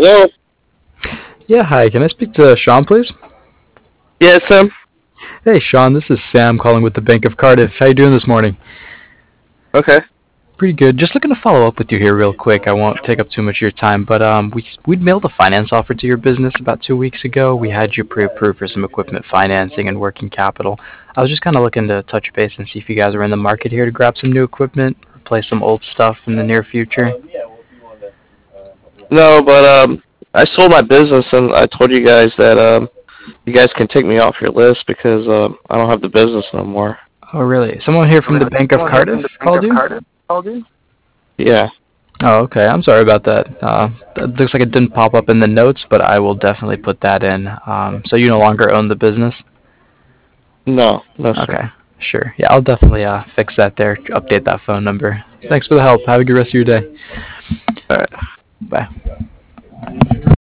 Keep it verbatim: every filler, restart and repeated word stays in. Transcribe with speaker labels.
Speaker 1: Hello?
Speaker 2: Yeah, hi. Can I speak to Sean, please?
Speaker 1: Yeah, Sam?
Speaker 2: Hey, Sean. This is Sam calling with the Bank of Cardiff. How you doing this morning?
Speaker 1: Okay.
Speaker 2: Pretty good. Just looking to follow up with you here real quick. I won't take up too much of your time, but um, we we'd mailed a finance offer to your business about two weeks ago. We had you pre-approved for some equipment financing and working capital. I was just kind of looking to touch base and see if you guys are in the market here to grab some new equipment, replace some old stuff in the near future.
Speaker 1: No, but um, I sold my business and I told you guys that um, you guys can take me off your list because um, I don't have the business no more.
Speaker 2: Oh, really? Someone here from the Bank of Cardiff called you?
Speaker 1: Yeah.
Speaker 2: Oh, okay. I'm sorry about that. Uh, it looks like it didn't pop up in the notes, but I will definitely put that in. Um, so you no longer own the business?
Speaker 1: No, no, sir.
Speaker 2: Okay, sure. Yeah, I'll definitely uh, fix that there. Update that phone number. Thanks for the help. Have a good rest of your day.
Speaker 1: All right.
Speaker 2: Bye.